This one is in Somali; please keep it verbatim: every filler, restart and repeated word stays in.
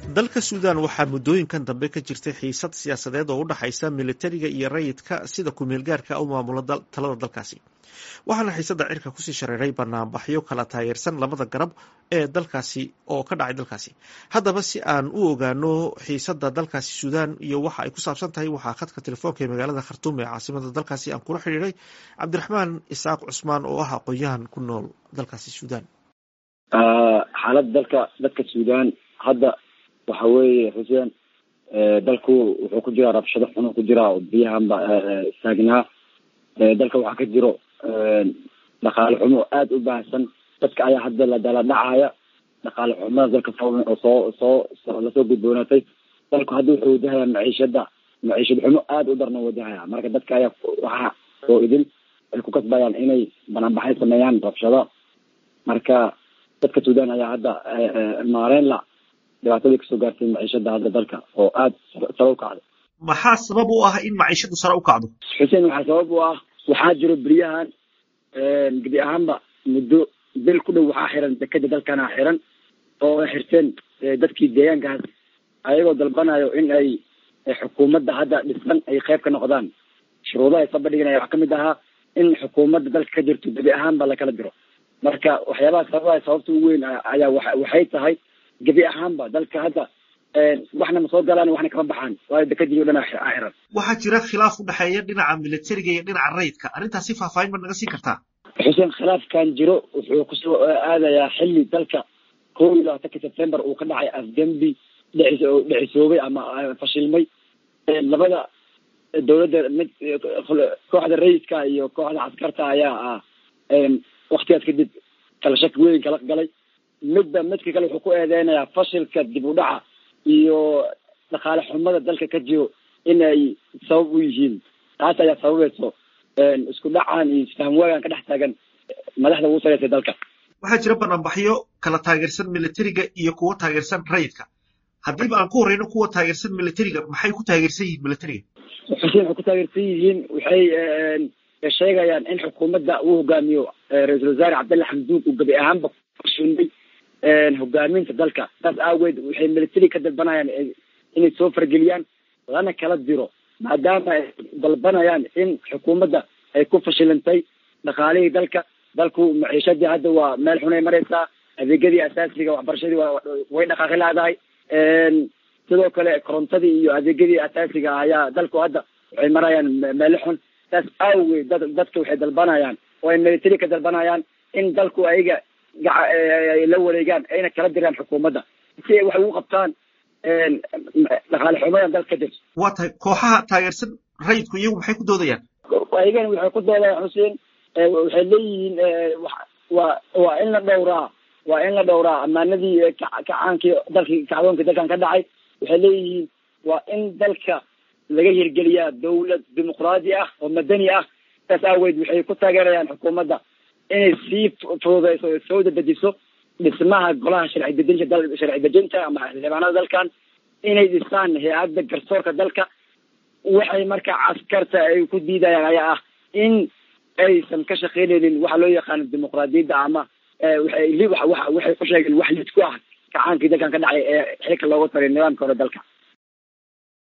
dalka Suudaan waxaa muddooyinkan dambe ka jirtay xiisad siyaasadeed oo u dhaxaysa militariga iyo rayidka sida ku meel gaarka u maamula talada dalkaasi. waxaana xiisadda cirka kusii shareeray banaanbaxyo kala taageersan labada garab ee dalkaasi oo ka dhacay dalkaasi. haddaba si aan u ogaano xiisadda dalkaasi Suudaan iyo waxa ay ku saabsan tahay waxaa khadka telefoonka ee magaalada Khartoum ee caasimada dalkaasi aan kula xiriiray Cabdiraxmaan Isaaq Cusmaan oo ah aqoon-yahan ku nool dalkaasi Suudaan. xaaladda dalka dadka Suudaan hadda waxa weeye xuseen dalku wuxuu ku jiraa rabshado xun ku jiraa oo biyahan ba istaagnaa dalka waxaa ka jiro dhaqaale xumo aad u baahsan dadka ayaa hadda la dala dhacaya dhaqaale xumada dalka oo soo soo lasoo gudboonaatay dalku hadda wuxuu wajahaya maciishada maciishad xumo aad u darna wajahaya marka dadka ayaa waxa oo idin ay ku kasbayaan inay banaanbaxay sameeyaan rabshado marka dadka Suudaan ayaa hadda maareen la dhibaatadii kasoo gaartay maciishada hadda dalka oo aad sare u kacday. maxaa sabab u ah in maciishadu sare u kacdo? xuseen waxaa sabab u ah waxaa jiro beryahan gebi ahaanba muddo bil ku dhow waxaa xiran dekeda dalkana xiran oo ay xirteen dadkii deegaankaas ayagoo dalbanayo in ay xukuumadda hadda dhisan ay qayb ka noqdaan. shuruudaha ay sabadhiganaya waxaa kamid ahaa in xukuumadda dalka ka jirto gebi ahaanba lakala diro. marka waxyaabaha sababaha sababta ugu weyn ayaa waxay tahay gebi ahaanba dalka hadda waxna ma soo galaan waxna kama baxaan waayo dekadii oo dhan xiran. waxaa jira khilaaf u dhexeeya dhinaca militariga iyo dhinaca rayidka arrintaasi faahfaahin ma naga siin kartaa? xuseen khilaafkan jiro wuxuu kusoo aadayaa xilli dalka kow iyo labaatanka September uu ka dhacay afgembi dhicisoobay ama fashilmay. labada dowladda mid kooxda rayidka iyo kooxda caskarta ayaa waqtigaas kadib kala shaki weyn kala galay. midba midka kale wuxuu ku eedeynayaa fashilka dib u dhaca iyo dhaqaale xumada dalka ka jiro inay sabab u yihiin. taas ayaa sababayso isku dhacaan iyo isfaham waagan ka dhex taagan madaxda ugu sareysa dalka. waxaa jira banaanbaxyo kala taageersan militariga iyo kuwa taageersan rayidka. haddiiba aan ku horeyno kuwa taageersan militariga maxay ku taageersan yihiin militariga? xuseen waxay ku taageersan yihiin waxay sheegayaan in xukuumadda uu hogaamiyo ra-iisul wasaare cabdalla xamduug uu gabi ahaanba kushunday hogaaminta dalka. saas aageed waxay militari ka dalbanayaan inay soo fargeliyaan lana kala diro maadaama ay dalbanayaan in xukuumadda ay ku fashilantay dhaqaalihii dalka. dalku maciishadii hadda waa meel xunay maraysaa. adeegyadii asaasiga waxbarashadii way dhaqaaqi laadahay. sidoo kale korontadii iyo adeegyadii asaasiga ayaa dalku hadda waxay marayaan meelo xun. saas aageed dadka waxay dalbanayaan oo ay militari ka dalbanayaan in dalku ayaga la wareegaan ayna kala diraan xukuumadda si ay waxay ugu qabtaan dhaqaale xumada dalka ka jirto. waa tahay kooxaha taageersan rayidku iyagu maxay ku doodayaan? ayagana waxay ku doodayaan xuseen waxay leeyihiin waa waa in la dhowraa waa in la dhowraa amaanadii kacaankii dalkii kacdoonkii dalkan ka dhacay. waxay leeyihiin waa in dalka laga hirgeliyaa dawlad dimuqraadi ah oo madani ah. saas aaweed waxay ku taageerayaan xukuumadda inay sii fududeyso soo dedejiso dhismaha golaha sharci dejinta sharci dejinta ama xildhibaanada dalkan inay dhisaan hay-adda garsoorka dalka. waxay marka caskarta ay ku diidayaan ayaa ah in aysan ka shaqeynaynin waxa loo yaqaano dimuqraadiyadda ama waxay waxay ku sheegeen wax lid ku ah kacaankii dalkan ka dhacay ee xilka loogu taray nidaamka hore dalka.